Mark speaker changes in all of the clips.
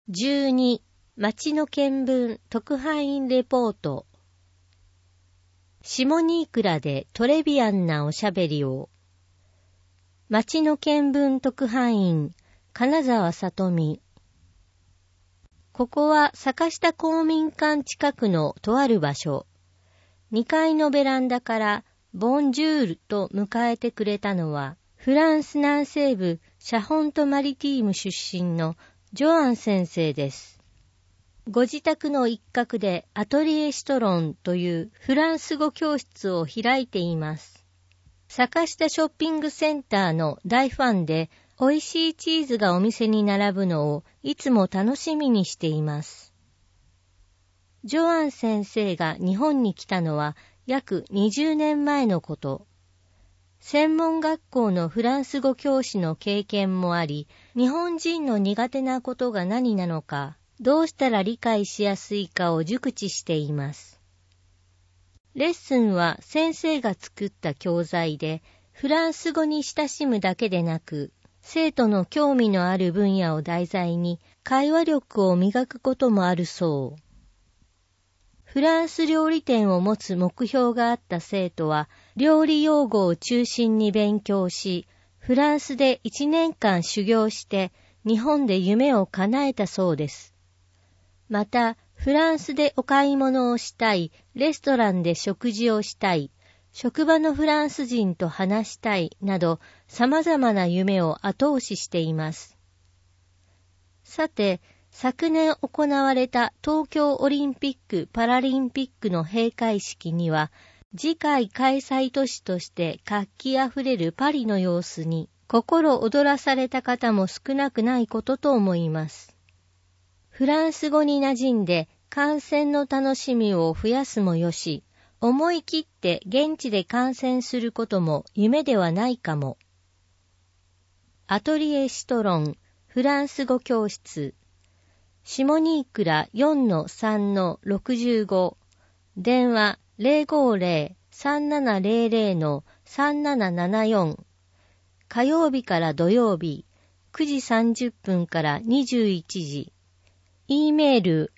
Speaker 1: 12. 町の見聞特派員レポート。下新倉でトレビアンなおしゃべりを。町の見聞特派員金沢里美。ここは坂下公民館近くのとある場所。2階のベランダからボンジュールと迎えてくれたのは、フランス南西部シャホントマリティーム出身のジョアン先生です。ご自宅の一角でアトリエシトロンというフランス語教室を開いています。坂下ショッピングセンターの大ファンで、美味しいチーズがお店に並ぶのをいつも楽しみにしています。ジョアン先生が日本に来たのは約20年前のこと。専門学校のフランス語教師の経験もあり、日本人の苦手なことが何なのか、どうしたら理解しやすいかを熟知しています。レッスンは先生が作った教材で、フランス語に親しむだけでなく、生徒の興味のある分野を題材に会話力を磨くこともあるそう。フランス料理店を持つ目標があった生徒は、料理用語を中心に勉強し、フランスで1年間修行して、日本で夢を叶えたそうです。また、フランスでお買い物をしたい、レストランで食事をしたい、職場のフランス人と話したいなど、様々な夢を後押ししています。さて、昨年行われた東京オリンピック・パラリンピックの閉会式には、次回開催都市として活気あふれるパリの様子に心躍らされた方も少なくないことと思います。フランス語に馴染んで観戦の楽しみを増やすもよし、思い切って現地で観戦することも夢ではないかも。アトリエシトロンフランス語教室下新倉 4-3-65 電話 050-3700-3774 火曜日から土曜日9時30分から21時 E メール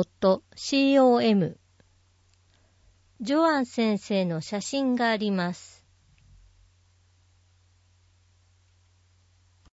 Speaker 1: atelier.citron@gmail.com ジョアン先生の写真があります。